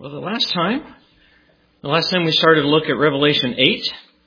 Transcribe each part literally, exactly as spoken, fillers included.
Well, the last time, the last time we started to look at Revelation eight,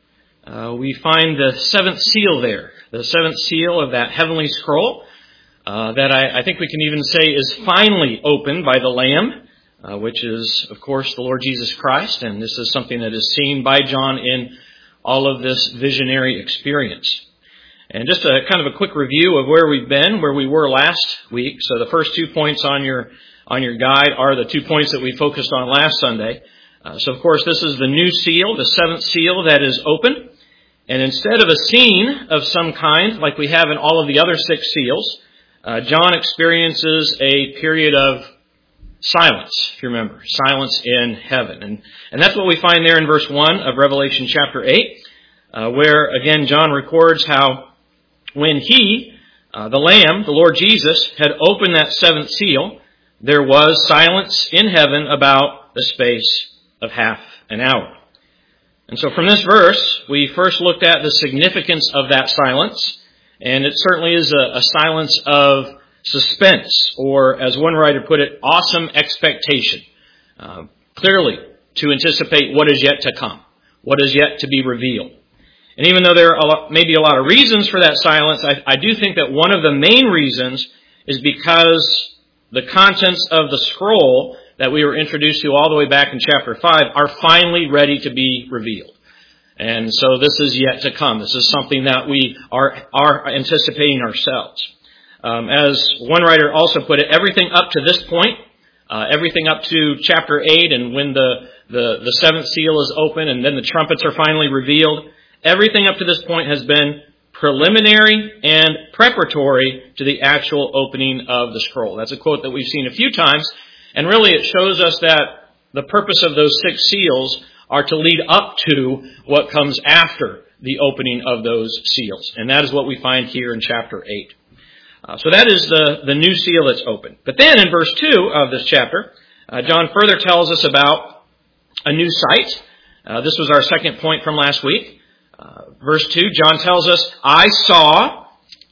uh, we find the seventh seal there, the seventh seal of that heavenly scroll uh, that I, I think we can even say is finally opened by the Lamb, uh, which is, of course, the Lord Jesus Christ, and this is something that is seen by John in all of this visionary experience. And just a kind of a quick review of where we've been, where we were last week. So the first two points on your on your guide are the two points that we focused on last Sunday. Uh, so, of course, this is the new seal, the seventh seal that is open. And instead of a scene of some kind, like we have in all of the other six seals, uh, John experiences a period of silence, if you remember, silence in heaven. And, and that's what we find there in verse one of Revelation chapter eight, uh, where, again, John records how when he, uh, the Lamb, the Lord Jesus, had opened that seventh seal, there was silence in heaven about the space of half an hour. And so from this verse, we first looked at the significance of that silence, and it certainly is a, a silence of suspense, or as one writer put it, awesome expectation. Uh, clearly, to anticipate what is yet to come, what is yet to be revealed. And even though there are a lot, maybe a lot of reasons for that silence, I, I do think that one of the main reasons is because the contents of the scroll that we were introduced to all the way back in chapter five are finally ready to be revealed. And so this is yet to come. This is something that we are, are anticipating ourselves. Um, as one writer also put it, everything up to this point, uh, everything up to chapter eight and when the, the, the seventh seal is open and then the trumpets are finally revealed, everything up to this point has been preliminary and preparatory to the actual opening of the scroll. That's a quote that we've seen a few times, and really it shows us that the purpose of those six seals are to lead up to what comes after the opening of those seals. And that is what we find here in chapter eight. Uh, so that is the, the new seal that's open. But then in verse two of this chapter, uh, John further tells us about a new sight. Uh, this was our second point from last week. Uh, verse two, John tells us, I saw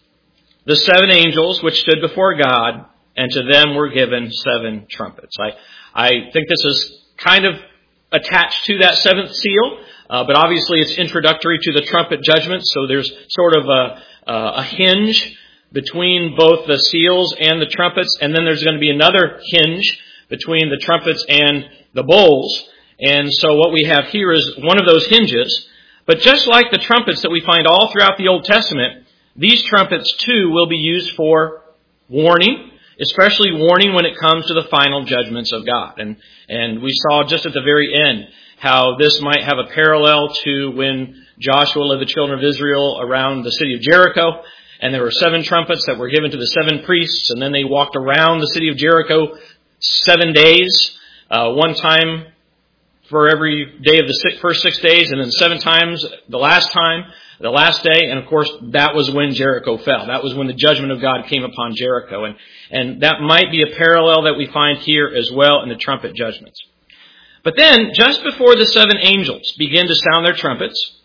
the seven angels which stood before God, and to them were given seven trumpets. I, I think this is kind of attached to that seventh seal, uh, but obviously it's introductory to the trumpet judgment, so there's sort of a, a hinge between both the seals and the trumpets, and then there's going to be another hinge between the trumpets and the bowls. And so what we have here is one of those hinges. But just like the trumpets that we find all throughout the Old Testament, these trumpets too will be used for warning, especially warning when it comes to the final judgments of God. And, and we saw just at the very end how this might have a parallel to when Joshua led the children of Israel around the city of Jericho, and there were seven trumpets that were given to the seven priests, and then they walked around the city of Jericho seven days, uh, one time for every day of the six, first six days, and then seven times the last time, the last day, and of course that was when Jericho fell. That was when the judgment of God came upon Jericho, and, and that might be a parallel that we find here as well in the trumpet judgments. But then, just before the seven angels begin to sound their trumpets,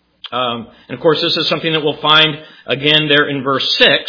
um, and of course this is something that we'll find again there in verse six,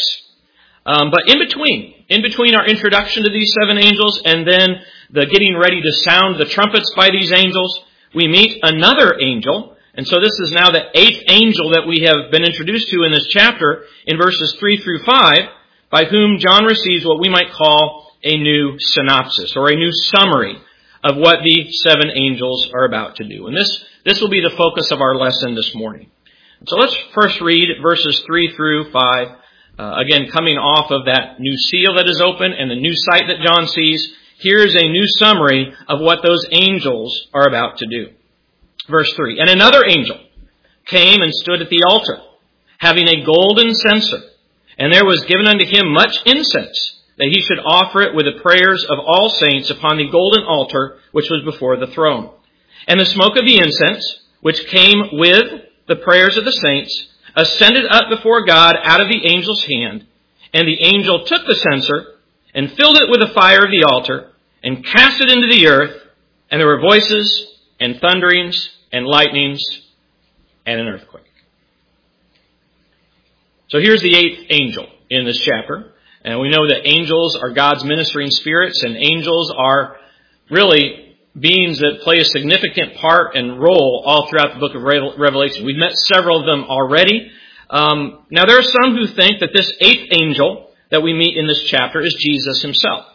um, but in between, in between our introduction to these seven angels and then the getting ready to sound the trumpets by these angels, we meet another angel. And so this is now the eighth angel that we have been introduced to in this chapter in verses three through five, by whom John receives what we might call a new synopsis or a new summary of what the seven angels are about to do. And this, this will be the focus of our lesson this morning. So let's first read verses three through five, uh, again coming off of that new seal that is open and the new sight that John sees. Here's a new summary of what those angels are about to do. Verse three, and another angel came and stood at the altar, having a golden censer, and there was given unto him much incense, that he should offer it with the prayers of all saints upon the golden altar which was before the throne. And the smoke of the incense, which came with the prayers of the saints, ascended up before God out of the angel's hand, and the angel took the censer, and filled it with the fire of the altar, and cast it into the earth, and there were voices, and thunderings, and lightnings, and an earthquake. So here's the eighth angel in this chapter, and we know that angels are God's ministering spirits, and angels are really beings that play a significant part and role all throughout the book of Revelation. We've met several of them already. Um, now, there are some who think that this eighth angel that we meet in this chapter is Jesus himself.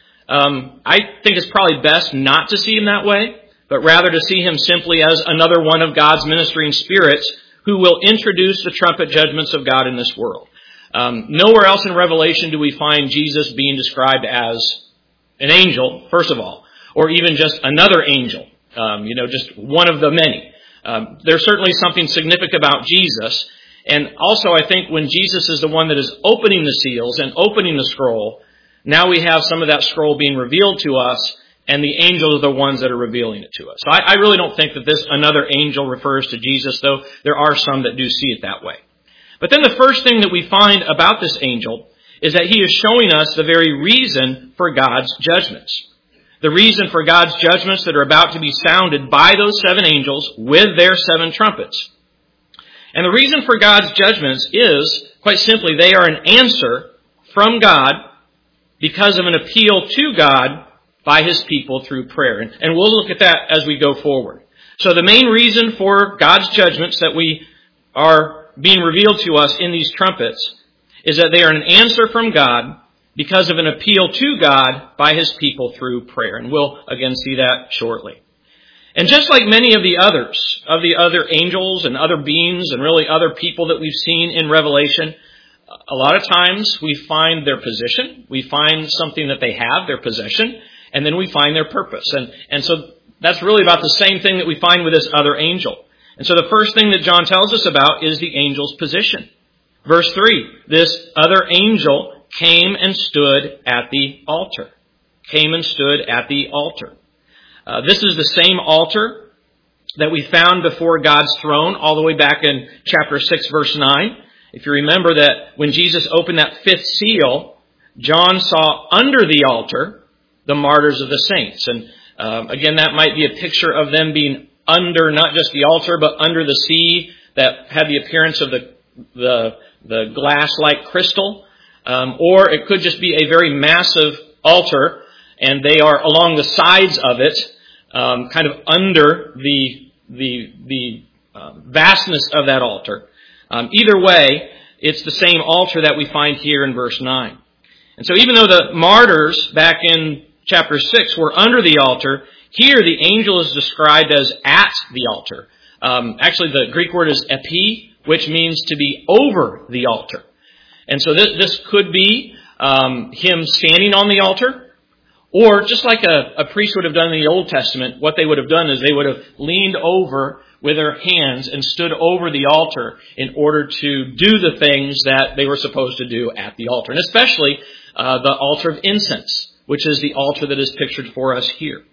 Um, I think it's probably best not to see him that way, but rather to see him simply as another one of God's ministering spirits who will introduce the trumpet judgments of God in this world. Um, nowhere else in Revelation do we find Jesus being described as an angel, first of all, or even just another angel, um, you know, just one of the many. Um, there's certainly something significant about Jesus. And also, I think when Jesus is the one that is opening the seals and opening the scroll, now we have some of that scroll being revealed to us, and the angels are the ones that are revealing it to us. So I, I really don't think that this another angel refers to Jesus, though there are some that do see it that way. But then the first thing that we find about this angel is that he is showing us the very reason for God's judgments. The reason for God's judgments that are about to be sounded by those seven angels with their seven trumpets. And the reason for God's judgments is, quite simply, they are an answer from God because of an appeal to God by his people through prayer. And, and we'll look at that as we go forward. So the main reason for God's judgments that we are being revealed to us in these trumpets is that they are an answer from God because of an appeal to God by his people through prayer. And we'll again see that shortly. And just like many of the others, of the other angels and other beings and really other people that we've seen in Revelation, a lot of times we find their position, we find something that they have, their possession, and then we find their purpose. And, and so that's really about the same thing that we find with this other angel. And so the first thing that John tells us about is the angel's position. Verse three, this other angel came and stood at the altar. Came and stood at the altar. Uh, this is the same altar that we found before God's throne all the way back in chapter six, verse nine. If you remember that when Jesus opened that fifth seal, John saw under the altar the martyrs of the saints. And um, again, that might be a picture of them being under not just the altar, but under the sea that had the appearance of the the, the glass-like crystal. Um, or it could just be a very massive altar, and they are along the sides of it, um, kind of under the the the uh, vastness of that altar. Um, either way, it's the same altar that we find here in verse nine. And so even though the martyrs back in chapter six were under the altar, here the angel is described as at the altar. Um, actually, the Greek word is epi, which means to be over the altar. And so this, this could be um, him standing on the altar, or just like a, a priest would have done in the Old Testament, what they would have done is they would have leaned over with their hands and stood over the altar in order to do the things that they were supposed to do at the altar. And especially uh, the altar of incense, which is the altar that is pictured for us here.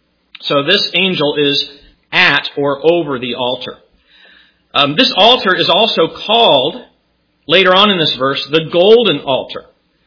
So this angel is at or over the altar. Um, this altar is also called, later on in this verse, the golden altar.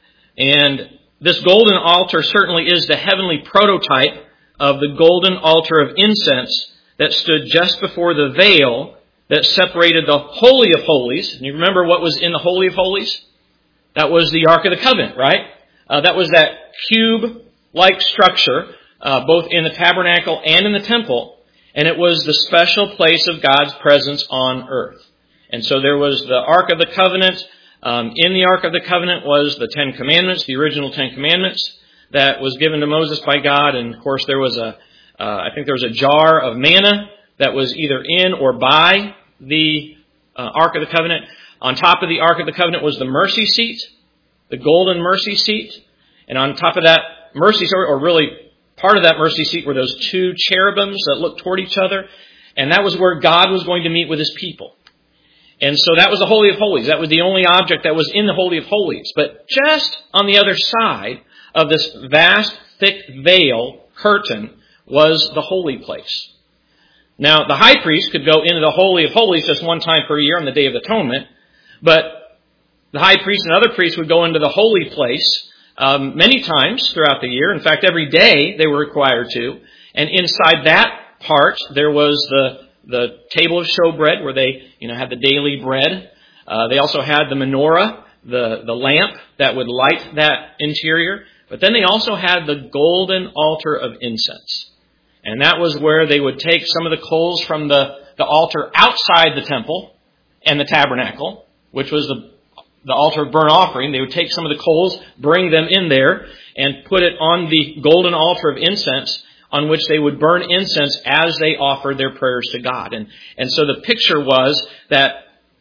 And this golden altar certainly is the heavenly prototype of the golden altar of incense that stood just before the veil that separated the Holy of Holies. And you remember what was in the Holy of Holies? That was the Ark of the Covenant, right? Uh, that was that cube-like structure, uh, both in the tabernacle and in the temple. And it was the special place of God's presence on earth. And so there was the Ark of the Covenant. Um, in the Ark of the Covenant was the Ten Commandments, the original Ten Commandments that was given to Moses by God. And of course there was a, uh, I think there was a jar of manna that was either in or by the uh, Ark of the Covenant. On top of the Ark of the Covenant was the mercy seat, the golden mercy seat. And on top of that mercy seat, or really part of that mercy seat, were those two cherubims that looked toward each other. And that was where God was going to meet with his people. And so that was the Holy of Holies. That was the only object that was in the Holy of Holies. But just on the other side of this vast, thick veil, curtain, was the holy place. Now, the high priest could go into the Holy of Holies just one time per year on the Day of Atonement. But the high priest and other priests would go into the holy place um, many times throughout the year. In fact, every day they were required to. And inside that part, there was the the table of showbread where they, you know, had the daily bread. Uh, they also had the menorah, the, the lamp that would light that interior. But then they also had the golden altar of incense. And that was where they would take some of the coals from the, the altar outside the temple and the tabernacle, which was the, the altar of burnt offering. They would take some of the coals, bring them in there, and put it on the golden altar of incense, on which they would burn incense as they offered their prayers to God. And, and so the picture was that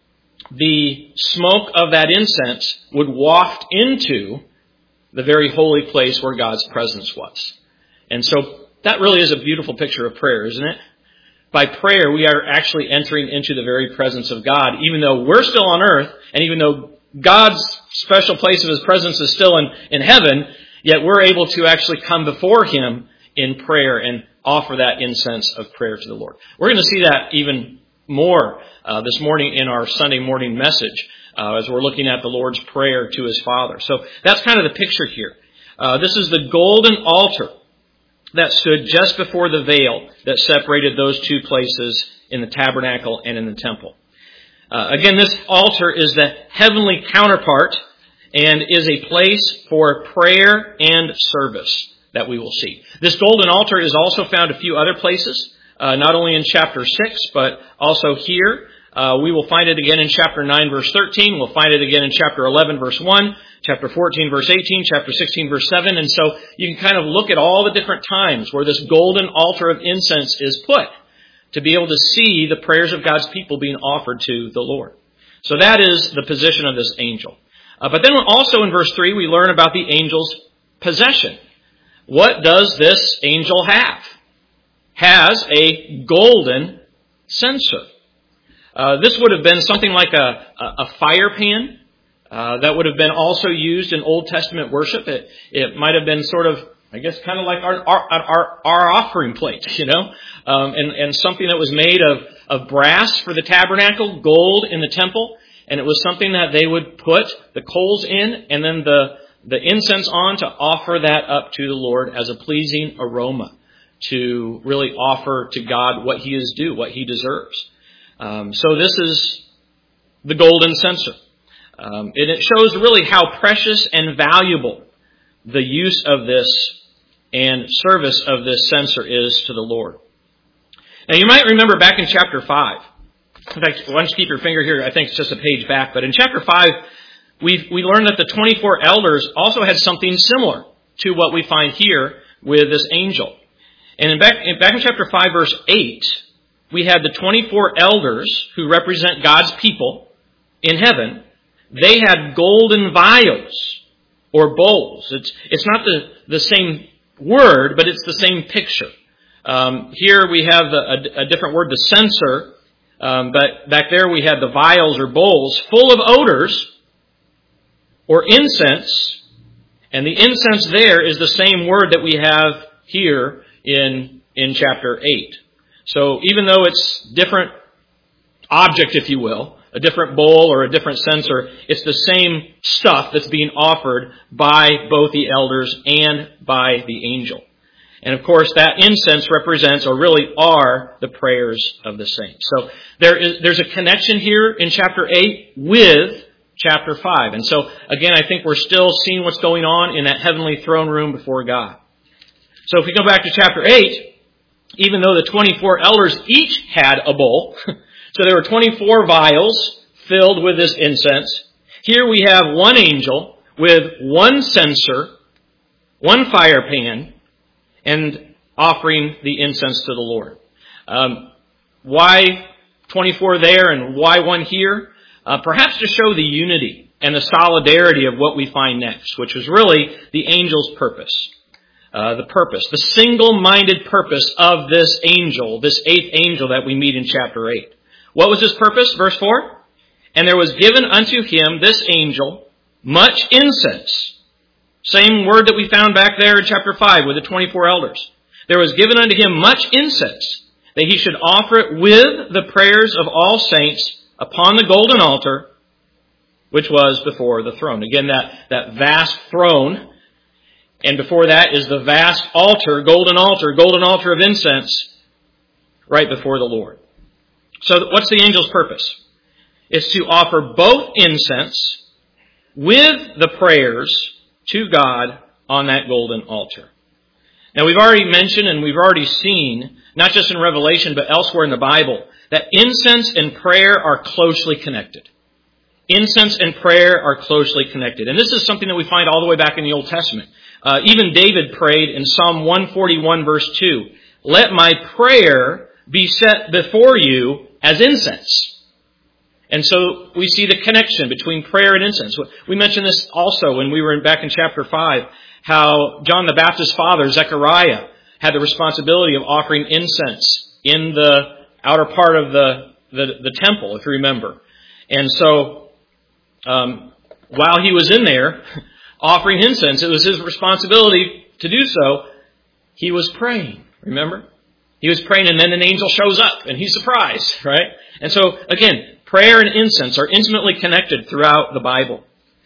the smoke of that incense would waft into the very holy place where God's presence was. And so that really is a beautiful picture of prayer, isn't it? By prayer, we are actually entering into the very presence of God, even though we're still on earth, and even though God's special place of His presence is still in, in heaven, yet we're able to actually come before Him in prayer and offer that incense of prayer to the Lord. We're going to see that even more uh, this morning in our Sunday morning message uh, as we're looking at the Lord's Prayer to His Father. So that's kind of the picture here. Uh, this is the golden altar that stood just before the veil that separated those two places in the tabernacle and in the temple. Uh, again, this altar is the heavenly counterpart and is a place for prayer and service that we will see. This golden altar is also found a few other places, uh, not only in chapter six, but also here. Uh, we will find it again in chapter nine, verse thirteen. We'll find it again in chapter eleven, verse one, chapter fourteen, verse eighteen, chapter sixteen, verse seven. And so you can kind of look at all the different times where this golden altar of incense is put to be able to see the prayers of God's people being offered to the Lord. So that is the position of this angel. Uh, but then also in verse three, we learn about the angel's possession. What does this angel have? Has a golden censer. Uh, this would have been something like a, a, a fire pan uh, that would have been also used in Old Testament worship. It, it might have been sort of, I guess, kind of like our our, our, our offering plate, you know, um, and, and something that was made of, of brass for the tabernacle, gold in the temple, and it was something that they would put the coals in and then the the incense on to offer that up to the Lord as a pleasing aroma, to really offer to God what He is due, what He deserves. Um, so this is the golden censer. Um, and it shows really how precious and valuable the use of this and service of this censer is to the Lord. Now you might remember back in chapter five. In fact, why don't you keep your finger here? I think it's just a page back. But in chapter five, we we learned that the twenty-four elders also had something similar to what we find here with this angel. And in back, in, back in chapter five, verse eight, we had the twenty-four elders who represent God's people in heaven. They had golden vials or bowls. It's it's not the, the same word, but it's the same picture. Um, here we have the, a, a different word, the censer, um, but back there we had the vials or bowls full of odors or incense, and the incense there is the same word that we have here in in chapter eight. So even though it's different object, if you will, a different bowl or a different censer, it's the same stuff that's being offered by both the elders and by the angel. And of course, that incense represents, or really are, the prayers of the saints. So there is there's a connection here in chapter eight with chapter five. And so, again, I think we're still seeing what's going on in that heavenly throne room before God. So if we go back to chapter eight, even though the twenty-four elders each had a bowl, so there were twenty-four vials filled with this incense, here we have one angel with one censer, one fire pan, and offering the incense to the Lord. Um, why twenty-four there and why one here? Uh, perhaps to show the unity and the solidarity of what we find next, which was really the angel's purpose. Uh, the purpose, the single-minded purpose of this angel, this eighth angel that we meet in chapter eight. What was his purpose? Verse four. And there was given unto him, this angel, much incense. Same word that we found back there in chapter five with the twenty-four elders. There was given unto him much incense, that he should offer it with the prayers of all saints upon the golden altar, which was before the throne. Again, that, that vast throne, and before that is the vast altar, golden altar, golden altar of incense, right before the Lord. So what's the angel's purpose? It's to offer both incense with the prayers to God on that golden altar. Now, we've already mentioned and we've already seen, not just in Revelation, but elsewhere in the Bible, that incense and prayer are closely connected. Incense and prayer are closely connected. And this is something that we find all the way back in the Old Testament. Uh, even David prayed in Psalm one forty-one, verse two, "Let my prayer be set before you as incense." And so we see the connection between prayer and incense. We mentioned this also when we were back in chapter five, how John the Baptist's father, Zechariah, had the responsibility of offering incense in the outer part of the, the, the temple, if you remember. And so, um, while he was in there offering incense, it was his responsibility to do so. He was praying, remember? He was praying, and then an angel shows up, and he's surprised, right? And so, again, prayer and incense are intimately connected throughout the Bible.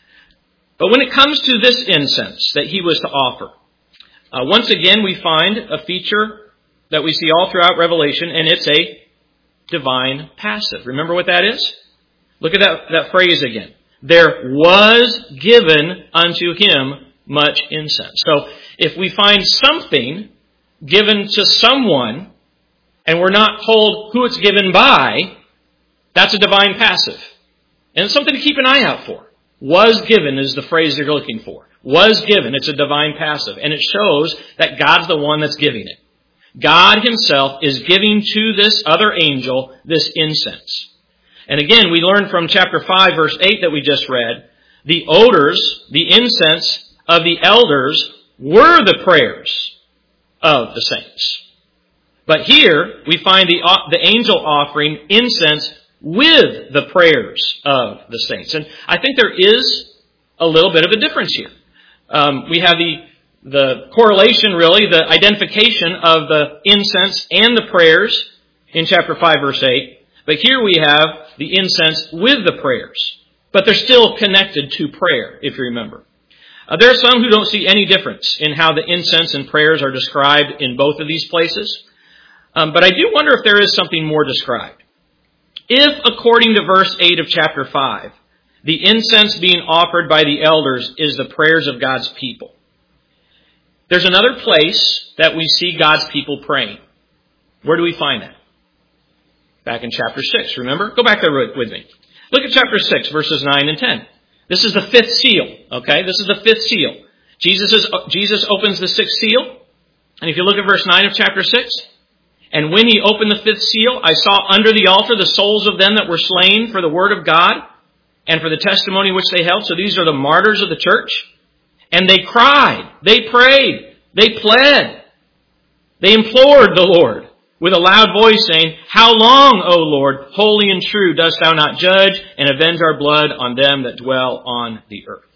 But when it comes to this incense that he was to offer, uh, once again we find a feature that we see all throughout Revelation, and it's a divine passive. Remember what that is? Look at that, that phrase again. There was given unto him much incense. So if we find something given to someone, and we're not told who it's given by, that's a divine passive. And it's something to keep an eye out for. Was given is the phrase you're looking for. Was given. It's a divine passive. And it shows that God's the one that's giving it. God himself is giving to this other angel this incense. And again, we learn from chapter five, verse eight that we just read, the odors, the incense of the elders were the prayers of the saints. But here we find the, the angel offering incense with the prayers of the saints. And I think there is a little bit of a difference here. Um, we have the, the correlation, really, the identification of the incense and the prayers in chapter five, verse eight. But here we have the incense with the prayers. But they're still connected to prayer, if you remember. Uh, there are some who don't see any difference in how the incense and prayers are described in both of these places. Um, but I do wonder if there is something more described. If, according to verse eight of chapter five, the incense being offered by the elders is the prayers of God's people, there's another place that we see God's people praying. Where do we find that? Back in chapter six, remember? Go back there with me. Look at chapter six, verses nine and ten. This is the fifth seal, okay? This is the fifth seal. Jesus is, Jesus opens the sixth seal. And if you look at verse nine of chapter six, "And when he opened the fifth seal, I saw under the altar the souls of them that were slain for the word of God and for the testimony which they held." So these are the martyrs of the church. "And they cried, they prayed, they pled, they implored the Lord with a loud voice, saying, How long, O Lord, holy and true, dost thou not judge and avenge our blood on them that dwell on the earth?"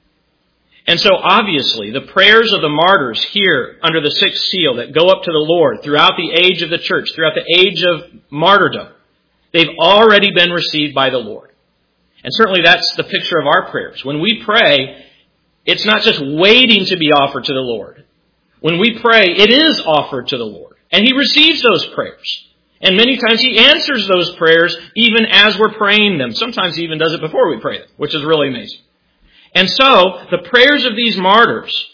And so obviously the prayers of the martyrs here under the sixth seal that go up to the Lord throughout the age of the church, throughout the age of martyrdom, they've already been received by the Lord. And certainly that's the picture of our prayers. When we pray, it's not just waiting to be offered to the Lord. When we pray, it is offered to the Lord. And he receives those prayers. And many times he answers those prayers even as we're praying them. Sometimes he even does it before we pray them, which is really amazing. And so, the prayers of these martyrs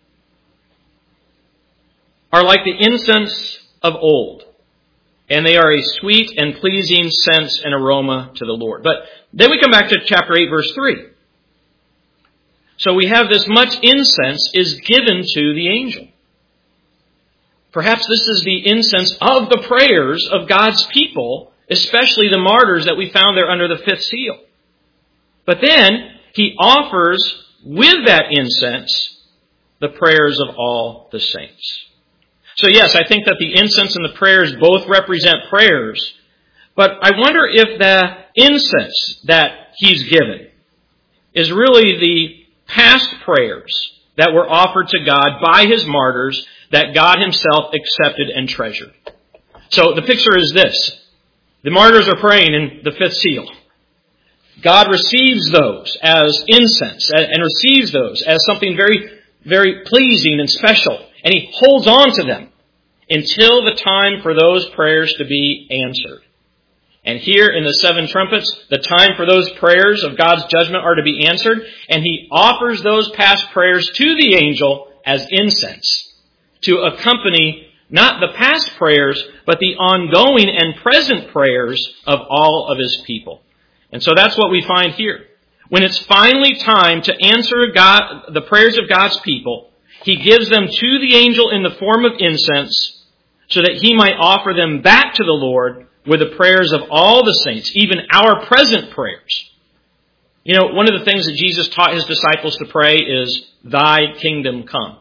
are like the incense of old. And they are a sweet and pleasing sense and aroma to the Lord. But then we come back to chapter eight, verse three. So we have this much incense is given to the angel. Perhaps this is the incense of the prayers of God's people, especially the martyrs that we found there under the fifth seal. But then he offers with that incense the prayers of all the saints. So yes, I think that the incense and the prayers both represent prayers. But I wonder if the incense that he's given is really the past prayers that were offered to God by his martyrs that God himself accepted and treasured. So the picture is this. The martyrs are praying in the fifth seal. God receives those as incense and receives those as something very, very pleasing and special. And he holds on to them until the time for those prayers to be answered. And here in the seven trumpets, the time for those prayers of God's judgment are to be answered. And he offers those past prayers to the angel as incense. to accompany not the past prayers, but the ongoing and present prayers of all of His people. And so that's what we find here. When it's finally time to answer God, the prayers of God's people, He gives them to the angel in the form of incense so that he might offer them back to the Lord with the prayers of all the saints, even our present prayers. You know, one of the things that Jesus taught His disciples to pray is, Thy kingdom come.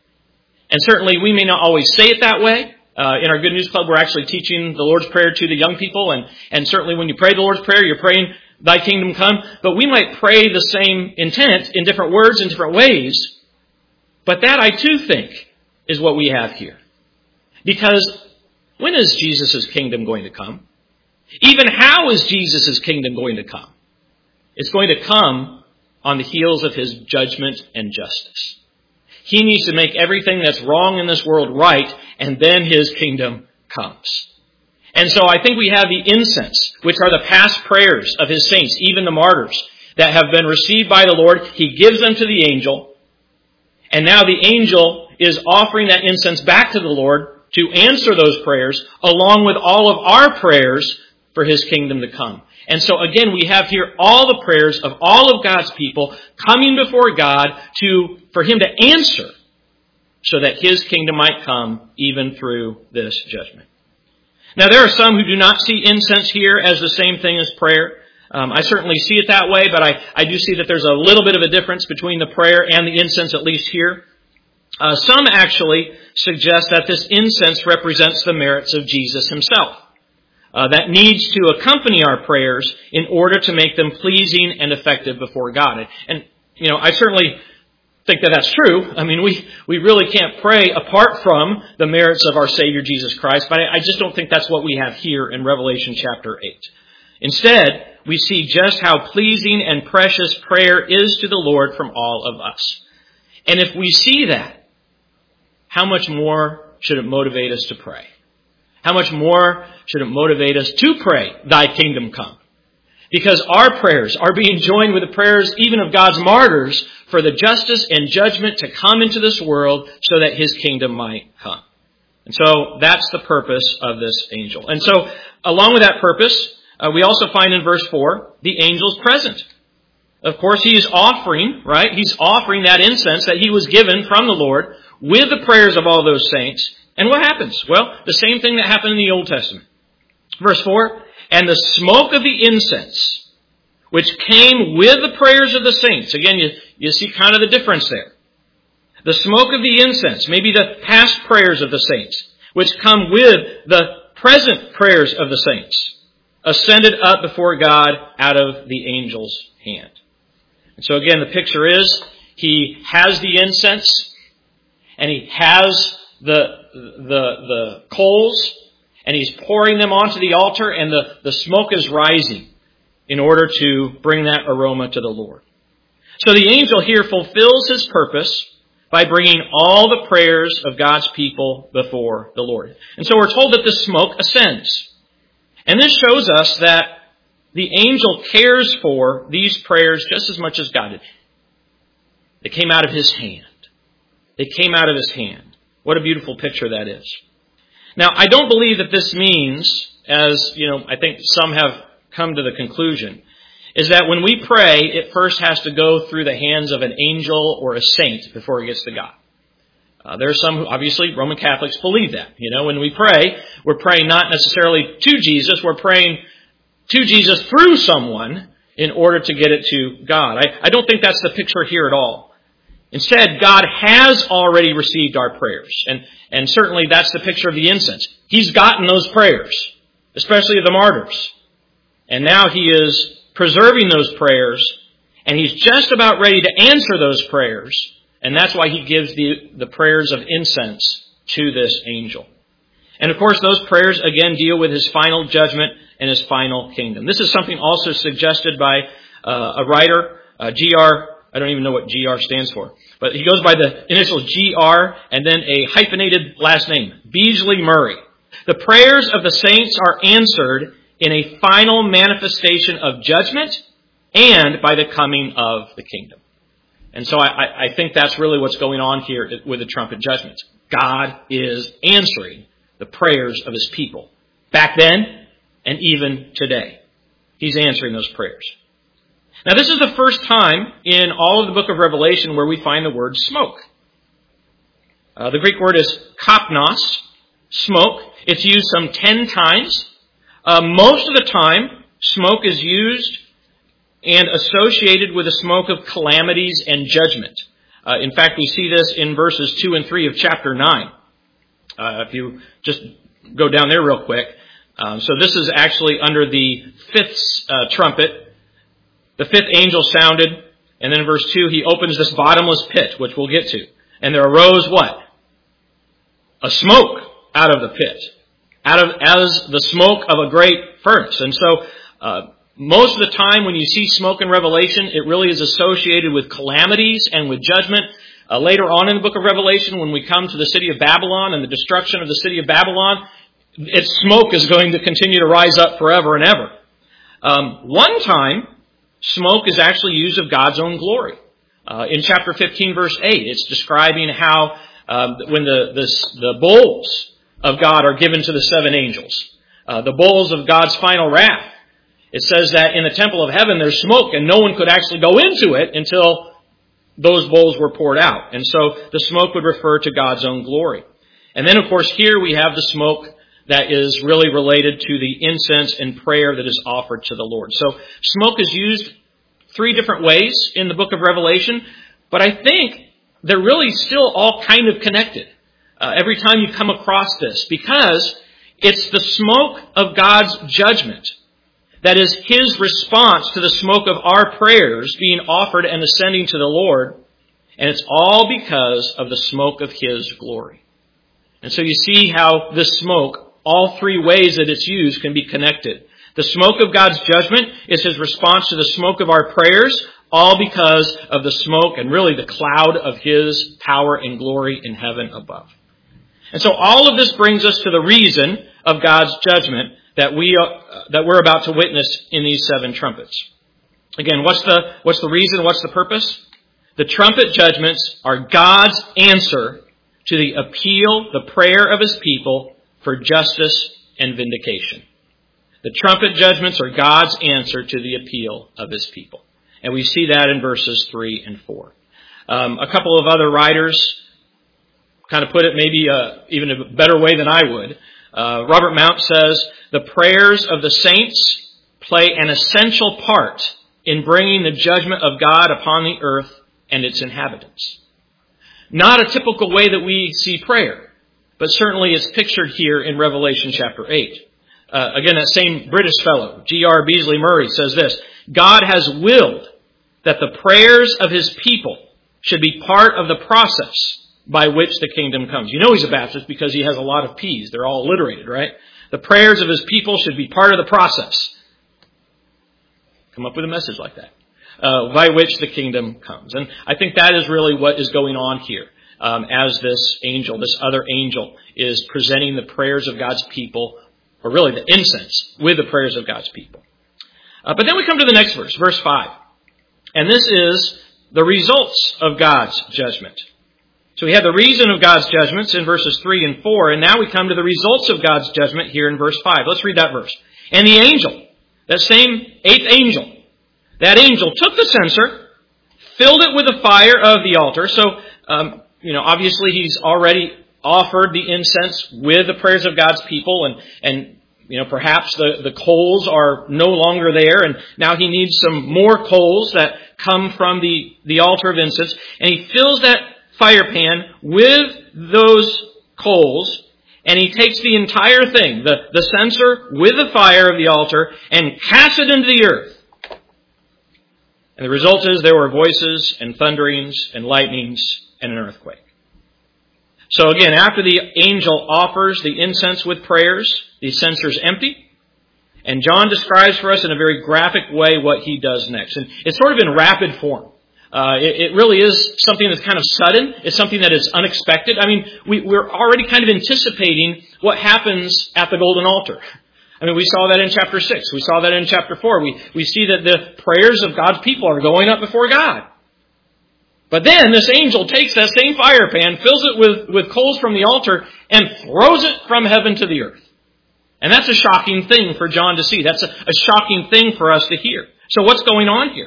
And certainly we may not always say it that way. Uh, in our Good News Club, we're actually teaching the Lord's Prayer to the young people. And, and certainly when you pray the Lord's Prayer, you're praying, Thy kingdom come. But we might pray the same intent in different words, in different ways. But that, I too think, is what we have here. Because when is Jesus' kingdom going to come? Even how is Jesus' kingdom going to come? It's going to come on the heels of His judgment and justice. He needs to make everything that's wrong in this world right, and then His kingdom comes. And so I think we have the incense, which are the past prayers of His saints, even the martyrs, that have been received by the Lord. He gives them to the angel. And now the angel is offering that incense back to the Lord to answer those prayers, along with all of our prayers for His kingdom to come. And so again, we have here all the prayers of all of God's people coming before God to, for Him to answer so that His kingdom might come even through this judgment. Now, there are some who do not see incense here as the same thing as prayer. Um, I certainly see it that way, but I, I do see that there's a little bit of a difference between the prayer and the incense, at least here. Uh, some actually suggest that this incense represents the merits of Jesus Himself. Uh, that needs to accompany our prayers in order to make them pleasing and effective before God. And, and, you know, I certainly think that that's true. I mean, we, we really can't pray apart from the merits of our Savior Jesus Christ, but I, I just don't think that's what we have here in Revelation chapter eight. Instead, we see just how pleasing and precious prayer is to the Lord from all of us. And if we see that, how much more should it motivate us to pray? How much more should it motivate us to pray, Thy kingdom come? Because our prayers are being joined with the prayers even of God's martyrs for the justice and judgment to come into this world so that His kingdom might come. And so that's the purpose of this angel. And so along with that purpose, uh, we also find in verse four, the angel's present. Of course, he is offering, right? He's offering that incense that he was given from the Lord with the prayers of all those saints. And what happens? Well, the same thing that happened in the Old Testament. Verse four, and the smoke of the incense, which came with the prayers of the saints. Again, you, you see kind of the difference there. The smoke of the incense, maybe the past prayers of the saints, which come with the present prayers of the saints, ascended up before God out of the angel's hand. And so again, the picture is, he has the incense, and he has the the the coals, and he's pouring them onto the altar, and the, the smoke is rising in order to bring that aroma to the Lord. So the angel here fulfills his purpose by bringing all the prayers of God's people before the Lord. And so we're told that the smoke ascends. And this shows us that the angel cares for these prayers just as much as God did. They came out of his hand. They came out of his hand. What a beautiful picture that is. Now, I don't believe that this means, as, you know, I think some have come to the conclusion, is that when we pray, it first has to go through the hands of an angel or a saint before it gets to God. Uh, there are some who, obviously, Roman Catholics believe that. You know, when we pray, we're praying not necessarily to Jesus, we're praying to Jesus through someone in order to get it to God. I, I don't think that's the picture here at all. Instead, God has already received our prayers. And, and certainly that's the picture of the incense. He's gotten those prayers, especially of the martyrs. And now he is preserving those prayers, and he's just about ready to answer those prayers. And that's why he gives the, the prayers of incense to this angel. And of course, those prayers again deal with his final judgment and his final kingdom. This is something also suggested by uh, a writer, uh, G R I don't even know what G R stands for. But he goes by the initial G R and then a hyphenated last name, Beasley Murray. The prayers of the saints are answered in a final manifestation of judgment and by the coming of the kingdom. And so I, I think that's really what's going on here with the trumpet judgment. God is answering the prayers of His people. Back then and even today. He's answering those prayers. Now this is the first time in all of the book of Revelation where we find the word smoke. Uh, the Greek word is kapnos, smoke. It's used some ten times. Uh, most of the time, smoke is used and associated with the smoke of calamities and judgment. Uh, in fact, we see this in verses two and three of chapter nine. Uh, if you just go down there real quick. Um, so this is actually under the fifth uh, trumpet. The fifth angel sounded, and then in verse two, he opens this bottomless pit, which we'll get to. And there arose what? A smoke out of the pit. Out of, as the smoke of a great furnace. And so, uh, most of the time when you see smoke in Revelation, it really is associated with calamities and with judgment. Uh, later on in the book of Revelation, when we come to the city of Babylon and the destruction of the city of Babylon, its smoke is going to continue to rise up forever and ever. Um, one time, smoke is actually used of God's own glory. Uh, in chapter fifteen, verse eight, it's describing how um, when the, the the bowls of God are given to the seven angels, uh, the bowls of God's final wrath. It says that in the temple of heaven there's smoke, and no one could actually go into it until those bowls were poured out. And so the smoke would refer to God's own glory. And then, of course, here we have the smoke that is really related to the incense and prayer that is offered to the Lord. So smoke is used three different ways in the book of Revelation, but I think they're really still all kind of connected uh, every time you come across this, because it's the smoke of God's judgment that is His response to the smoke of our prayers being offered and ascending to the Lord, and it's all because of the smoke of His glory. And so you see how this smoke, all three ways that it's used, can be connected. The smoke of God's judgment is His response to the smoke of our prayers, all because of the smoke and really the cloud of His power and glory in heaven above. And so all of this brings us to the reason of God's judgment that we uh, that we're about to witness in these seven trumpets. Again, what's the what's the reason? What's the purpose? The trumpet judgments are God's answer to the appeal, the prayer of His people for justice and vindication. The trumpet judgments are God's answer to the appeal of His people. And we see that in verses three and four. Um, a couple of other writers kind of put it maybe uh, even a better way than I would. Uh, Robert Mount says, the prayers of the saints play an essential part in bringing the judgment of God upon the earth and its inhabitants. Not a typical way that we see prayer, but certainly it's pictured here in Revelation chapter eight. Uh, again, that same British fellow, G R Beasley Murray, says this: God has willed that the prayers of His people should be part of the process by which the kingdom comes. You know he's a Baptist because he has a lot of P's. They're all alliterated, right? The prayers of His people should be part of the process. Come up with a message like that. Uh, by which the kingdom comes. And I think that is really what is going on here um, as this angel, this other angel, is presenting the prayers of God's people, or really the incense, with the prayers of God's people. Uh, but then we come to the next verse, verse five. And this is the results of God's judgment. So we have the reason of God's judgments in verses three and four, and now we come to the results of God's judgment here in verse five. Let's read that verse. And the angel, that same eighth angel, that angel took the censer, filled it with the fire of the altar. So, um, you know, obviously he's already offered the incense with the prayers of God's people, and, and you know, perhaps the, the coals are no longer there, and now he needs some more coals that come from the, the altar of incense, and he fills that fire pan with those coals, and he takes the entire thing, the, the censer with the fire of the altar, and casts it into the earth. And the result is there were voices and thunderings and lightnings and an earthquake. So again, after the angel offers the incense with prayers, the censer is empty. And John describes for us in a very graphic way what he does next. And it's sort of in rapid form. Uh, it, it really is something that's kind of sudden. It's something that is unexpected. I mean, we, we're already kind of anticipating what happens at the golden altar. I mean, we saw that in chapter six. We saw that in chapter four. We, we see that the prayers of God's people are going up before God. But then this angel takes that same fire pan, fills it with, with coals from the altar, and throws it from heaven to the earth. And that's a shocking thing for John to see. That's a, a shocking thing for us to hear. So what's going on here?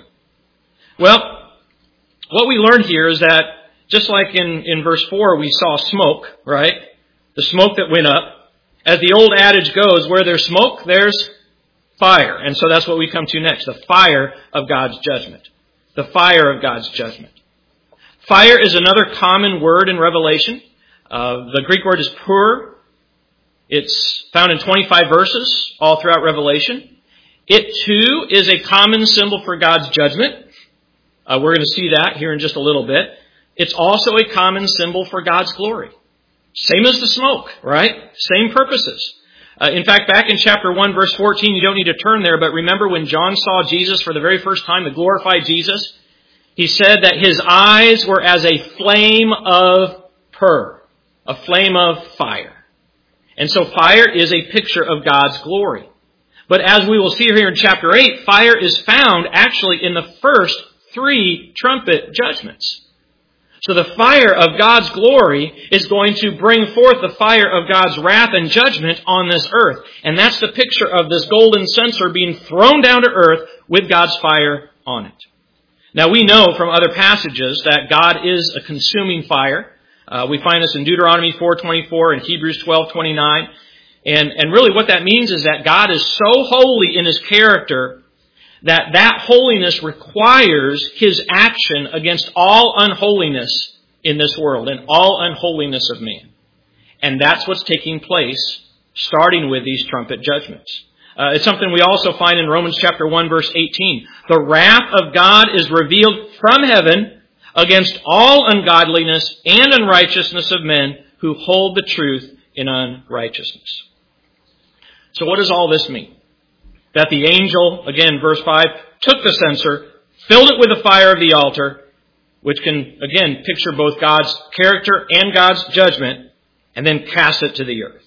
Well, what we learn here is that just like in, in verse four, we saw smoke, right? The smoke that went up. As the old adage goes, where there's smoke, there's fire. And so that's what we come to next. The fire of God's judgment. The fire of God's judgment. Fire is another common word in Revelation. Uh, the Greek word is pur. It's found in twenty-five verses all throughout Revelation. It too is a common symbol for God's judgment. Uh, we're going to see that here in just a little bit. It's also a common symbol for God's glory. Same as the smoke, right? Same purposes. Uh, in fact, back in chapter one, verse fourteen, you don't need to turn there, but remember when John saw Jesus for the very first time, the glorified Jesus, he said that his eyes were as a flame of pur, a flame of fire. And so fire is a picture of God's glory. But as we will see here in chapter eight, fire is found actually in the first three trumpet judgments. So the fire of God's glory is going to bring forth the fire of God's wrath and judgment on this earth. And that's the picture of this golden censer being thrown down to earth with God's fire on it. Now we know from other passages that God is a consuming fire. Uh, we find this in Deuteronomy four twenty-four and Hebrews twelve twenty-nine. And, and really what that means is that God is so holy in His character that that holiness requires His action against all unholiness in this world and all unholiness of man. And that's what's taking place starting with these trumpet judgments. Uh, it's something we also find in Romans chapter one verse eighteen. The wrath of God is revealed from heaven against all ungodliness and unrighteousness of men who hold the truth in unrighteousness. So what does all this mean? That the angel, again, verse five, took the censer, filled it with the fire of the altar, which can, again, picture both God's character and God's judgment, and then cast it to the earth.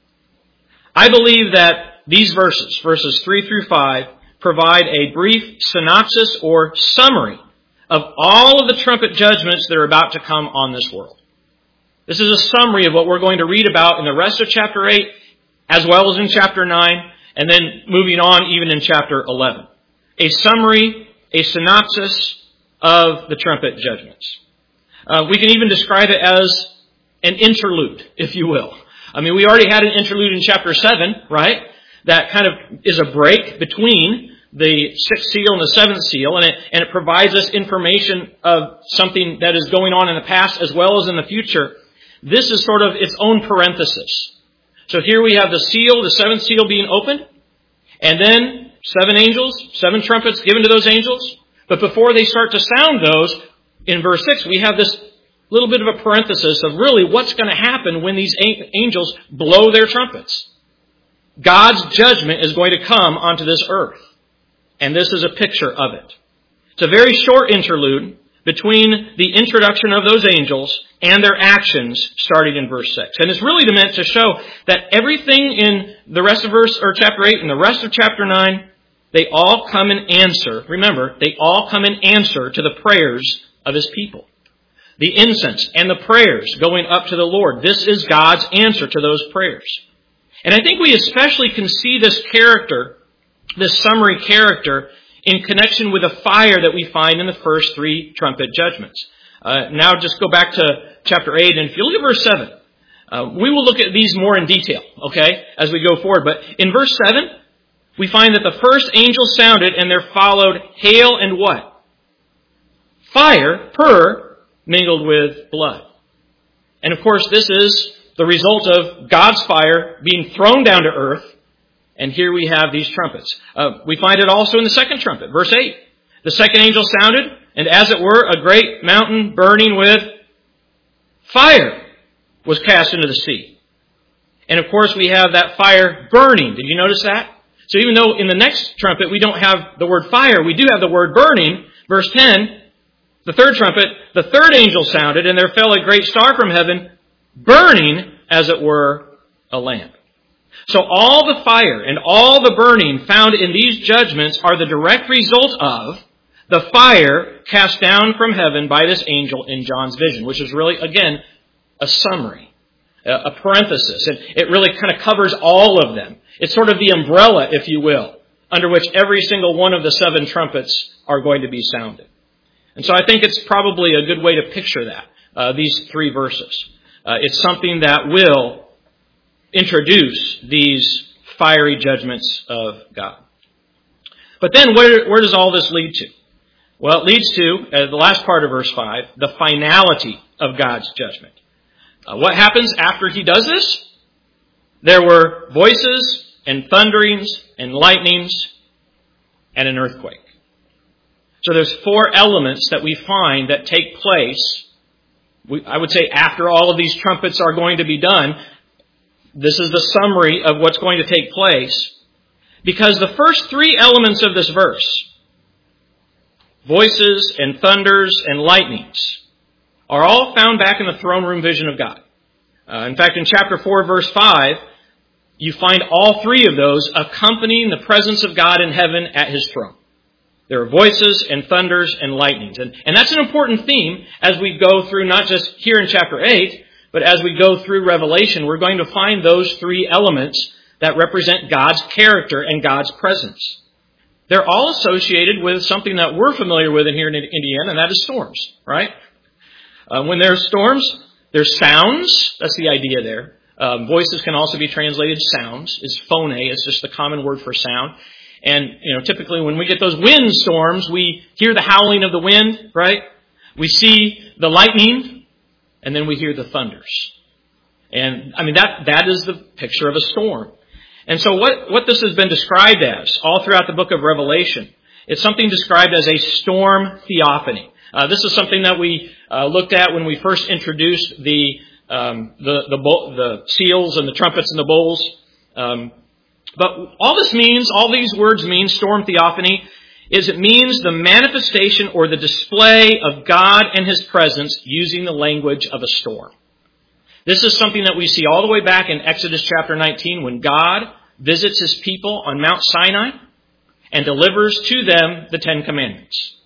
I believe that these verses, verses three through five, provide a brief synopsis or summary of all of the trumpet judgments that are about to come on this world. This is a summary of what we're going to read about in the rest of chapter eight, as well as in chapter nine, and then moving on even in chapter eleven. A summary, a synopsis of the trumpet judgments. Uh, we can even describe it as an interlude, if you will. I mean, we already had an interlude in chapter seven, right? That kind of is a break between the sixth seal and the seventh seal, and it, and it provides us information of something that is going on in the past as well as in the future. This is sort of its own parenthesis. So here we have the seal, the seventh seal being opened, and then seven angels, seven trumpets given to those angels. But before they start to sound those, in verse six, we have this little bit of a parenthesis of really what's going to happen when these angels blow their trumpets. God's judgment is going to come onto this earth. And this is a picture of it. It's a very short interlude between the introduction of those angels and their actions starting in verse six. And it's really meant to show that everything in the rest of verse or chapter eight and the rest of chapter nine, they all come in answer. Remember, they all come in answer to the prayers of His people. The incense and the prayers going up to the Lord. This is God's answer to those prayers. And I think we especially can see this character, this summary character, in connection with the fire that we find in the first three trumpet judgments. Uh, now just go back to chapter eight, and if you look at verse seven, uh, we will look at these more in detail, okay, as we go forward. But in verse seven, we find that the first angel sounded, and there followed hail and what? Fire, pur, mingled with blood. And of course, this is the result of God's fire being thrown down to earth. And here we have these trumpets. Uh, we find it also in the second trumpet, verse eight. The second angel sounded, and as it were, a great mountain burning with fire was cast into the sea. And of course, we have that fire burning. Did you notice that? So even though in the next trumpet we don't have the word fire, we do have the word burning. Verse ten, the third trumpet, the third angel sounded, and there fell a great star from heaven, burning, as it were, a lamp. So all the fire and all the burning found in these judgments are the direct result of the fire cast down from heaven by this angel in John's vision, which is really, again, a summary, a parenthesis. And it really kind of covers all of them. It's sort of the umbrella, if you will, under which every single one of the seven trumpets are going to be sounded. And so I think it's probably a good way to picture that, uh, these three verses. Uh, it's something that will introduce these fiery judgments of God. But then where, where does all this lead to? Well, it leads to, uh, the last part of verse five, the finality of God's judgment. Uh, what happens after he does this? There were voices and thunderings and lightnings and an earthquake. So there's four elements that we find that take place. We, I would say after all of these trumpets are going to be done, this is the summary of what's going to take place. Because the first three elements of this verse, voices and thunders and lightnings, are all found back in the throne room vision of God. Uh, in fact, in chapter four, verse five, you find all three of those accompanying the presence of God in heaven at his throne. There are voices and thunders and lightnings. And, and that's an important theme as we go through, not just here in chapter eight, but as we go through Revelation, we're going to find those three elements that represent God's character and God's presence. They're all associated with something that we're familiar with in here in Indiana, and that is storms, right? Uh, when there's storms, there's sounds. That's the idea there. Um, voices can also be translated sounds. It's phone. It's just the common word for sound. And, you know, typically when we get those wind storms, we hear the howling of the wind, right? We see the lightning, and then we hear the thunders. And, I mean, that that is the picture of a storm. And so what, what this has been described as, all throughout the book of Revelation, it's something described as a storm theophany. Uh, this is something that we uh, looked at when we first introduced the um, the the, bo- the seals and the trumpets and the bowls. Um, but all this means, all these words mean, storm theophany, is it means the manifestation or the display of God and his presence using the language of a storm. This is something that we see all the way back in Exodus chapter nineteen when God visits his people on Mount Sinai and delivers to them the Ten Commandments.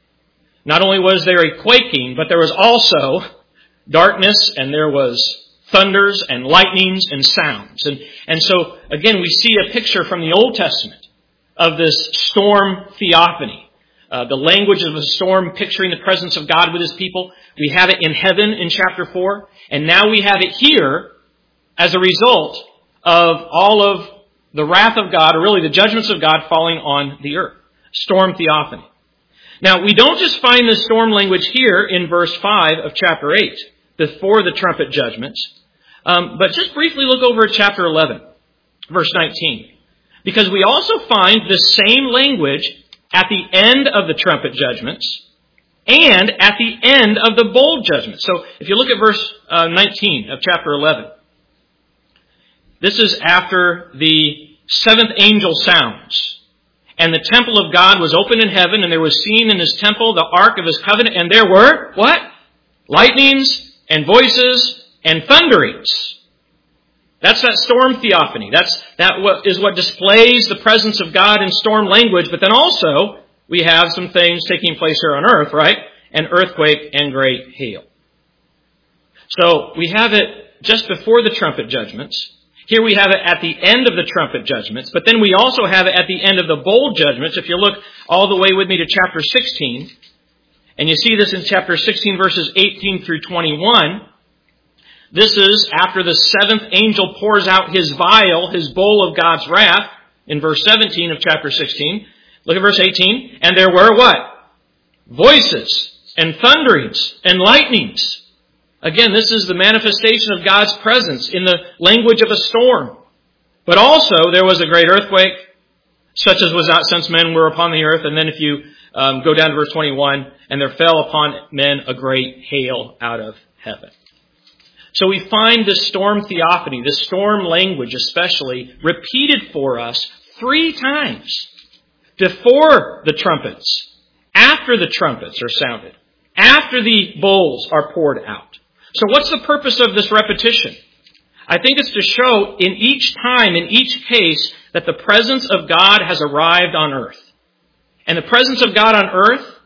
Not only was there a quaking, but there was also darkness and there was thunders and lightnings and sounds. And, and so, again, we see a picture from the Old Testament of this storm theophany. Uh, the language of a storm picturing the presence of God with his people. We have it in heaven in chapter four. And now we have it here as a result of all of the wrath of God, or really the judgments of God falling on the earth. Storm theophany. Now, we don't just find this storm language here in verse five of chapter eight, before the trumpet judgments. Um, but just briefly look over at chapter eleven, verse nineteen. Because we also find the same language at the end of the trumpet judgments and at the end of the bowl judgment. So if you look at verse uh, nineteen of chapter eleven, this is after the seventh angel sounds. And the temple of God was open in heaven, and there was seen in his temple the ark of his covenant, and there were, what? Lightnings and voices and thunderings. That's that storm theophany. That's that what is what displays the presence of God in storm language. But then also, we have some things taking place here on earth, right? An earthquake and great hail. So we have it just before the trumpet judgments. Here we have it at the end of the trumpet judgments. But then we also have it at the end of the bowl judgments. If you look all the way with me to chapter sixteen, and you see this in chapter sixteen, verses eighteen through twenty-one, this is after the seventh angel pours out his vial, his bowl of God's wrath, in verse seventeen of chapter sixteen. Look at verse eighteen. And there were what? Voices and thunderings and lightnings. Again, this is the manifestation of God's presence in the language of a storm. But also there was a great earthquake, such as was not since men were upon the earth. And then if you um, go down to verse twenty-one, and there fell upon men a great hail out of heaven. So we find this storm theophany, this storm language especially, repeated for us three times. Before the trumpets, after the trumpets are sounded, after the bowls are poured out. So what's the purpose of this repetition? I think it's to show in each time, in each case, that the presence of God has arrived on earth. And the presence of God on earth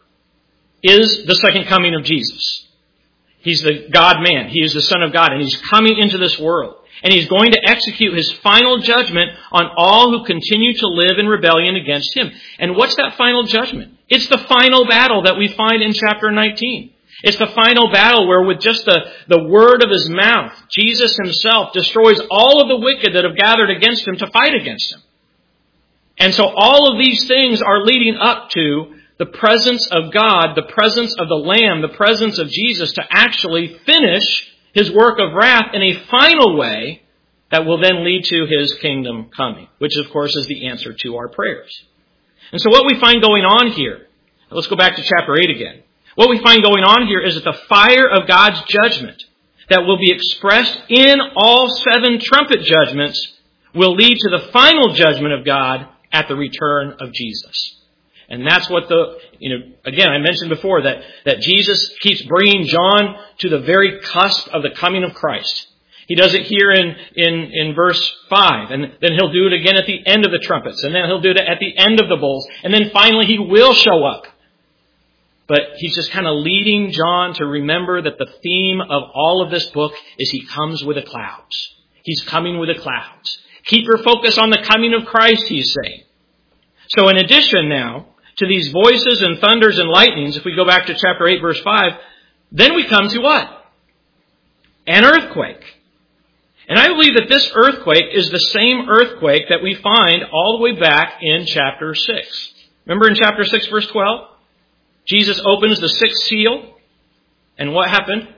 is the second coming of Jesus. He's the God-man. He is the Son of God, and He's coming into this world. And He's going to execute His final judgment on all who continue to live in rebellion against Him. And what's that final judgment? It's the final battle that we find in chapter nineteen. It's the final battle where with just the, the word of His mouth, Jesus Himself destroys all of the wicked that have gathered against Him to fight against Him. And so all of these things are leading up to the presence of God, the presence of the Lamb, the presence of Jesus to actually finish His work of wrath in a final way that will then lead to His kingdom coming, which of course is the answer to our prayers. And so what we find going on here, let's go back to chapter eight again. What we find going on here is that the fire of God's judgment that will be expressed in all seven trumpet judgments will lead to the final judgment of God at the return of Jesus. And that's what the, you know, again, I mentioned before that, that Jesus keeps bringing John to the very cusp of the coming of Christ. He does it here in, in, in verse five, and then He'll do it again at the end of the trumpets, and then He'll do it at the end of the bowls, and then finally He will show up. But He's just kind of leading John to remember that the theme of all of this book is He comes with the clouds. He's coming with the clouds. Keep your focus on the coming of Christ, He's saying. So in addition now to these voices and thunders and lightnings, if we go back to chapter eight, verse five, then we come to what? An earthquake. And I believe that this earthquake is the same earthquake that we find all the way back in chapter six. Remember in chapter six, verse twelve? Jesus opens the sixth seal. And what happened?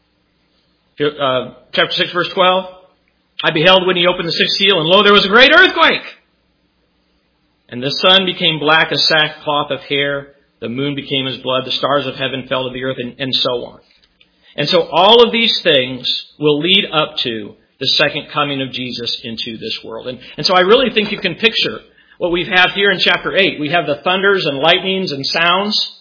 Uh, chapter six, verse twelve. I beheld when He opened the sixth seal, and lo, there was a great earthquake. And the sun became black as sackcloth of hair. The moon became as blood. The stars of heaven fell to the earth, and, and so on. And so all of these things will lead up to the second coming of Jesus into this world. And, and so I really think you can picture what we have here in chapter eight. We have the thunders and lightnings and sounds.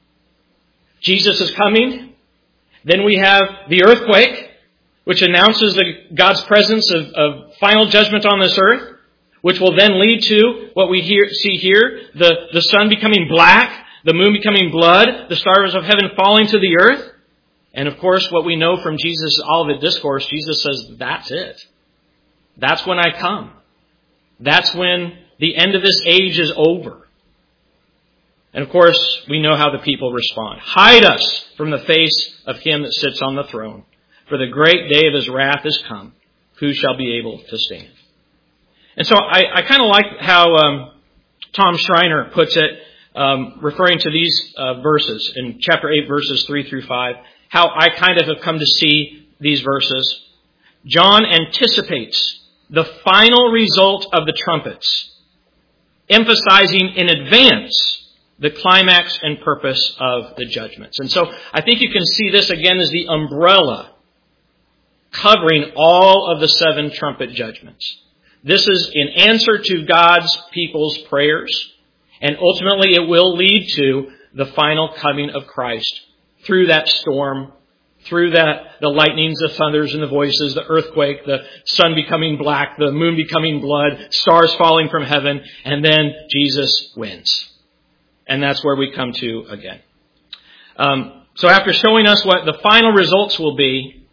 Jesus is coming. Then we have the earthquake, which announces the, God's presence of, of final judgment on this earth, which will then lead to what we hear, see here, the, the sun becoming black, the moon becoming blood, the stars of heaven falling to the earth. And of course, what we know from Jesus' Olivet Discourse, Jesus says, that's it. That's when I come. That's when the end of this age is over. And of course, we know how the people respond. Hide us from the face of Him that sits on the throne. For the great day of His wrath is come. Who shall be able to stand? And so I, I kind of like how um, Tom Schreiner puts it, um, referring to these uh, verses in chapter eight, verses three through five, how I kind of have come to see these verses. John anticipates the final result of the trumpets, emphasizing in advance the climax and purpose of the judgments. And so I think you can see this again as the umbrella covering all of the seven trumpet judgments. This is in answer to God's people's prayers, and ultimately it will lead to the final coming of Christ through that storm, through that the lightnings, the thunders, and the voices, the earthquake, the sun becoming black, the moon becoming blood, stars falling from heaven, and then Jesus wins. And that's where we come to again. Um, so after showing us what the final results will be,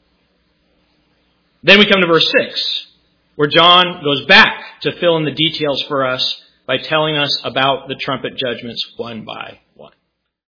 then we come to verse six, where John goes back to fill in the details for us by telling us about the trumpet judgments one by one.